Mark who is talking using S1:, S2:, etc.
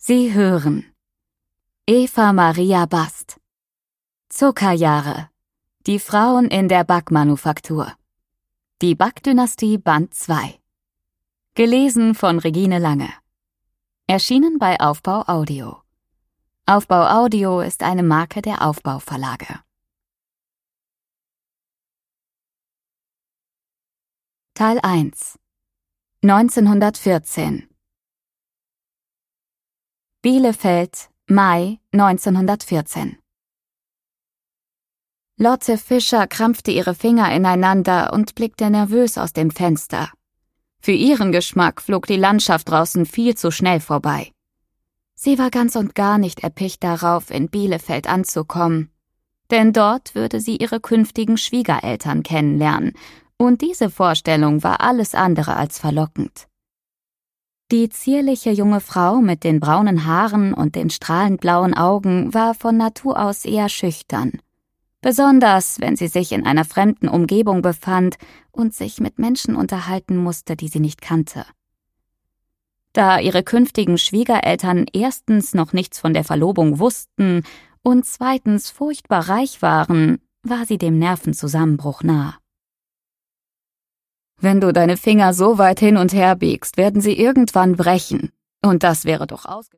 S1: Sie hören Eva Maria Bast. Zuckerjahre. Die Frauen in der Backmanufaktur. Die Backdynastie Band 2. Gelesen von Regine Lange. Erschienen bei Aufbau Audio. Aufbau Audio ist eine Marke der Aufbau Verlage. Teil 1. 1914. Bielefeld, Mai 1914. Lotte Fischer krampfte ihre Finger ineinander und blickte nervös aus dem Fenster. Für ihren Geschmack flog die Landschaft draußen viel zu schnell vorbei. Sie war ganz und gar nicht erpicht darauf, in Bielefeld anzukommen. Denn dort würde sie ihre künftigen Schwiegereltern kennenlernen, und diese Vorstellung war alles andere als verlockend. Die zierliche junge Frau mit den braunen Haaren und den strahlend blauen Augen war von Natur aus eher schüchtern. Besonders, wenn sie sich in einer fremden Umgebung befand und sich mit Menschen unterhalten musste, die sie nicht kannte. Da ihre künftigen Schwiegereltern erstens noch nichts von der Verlobung wussten und zweitens furchtbar reich waren, war sie dem Nervenzusammenbruch nah. »Wenn du deine Finger so weit hin und her biegst, werden sie irgendwann brechen. Und das wäre doch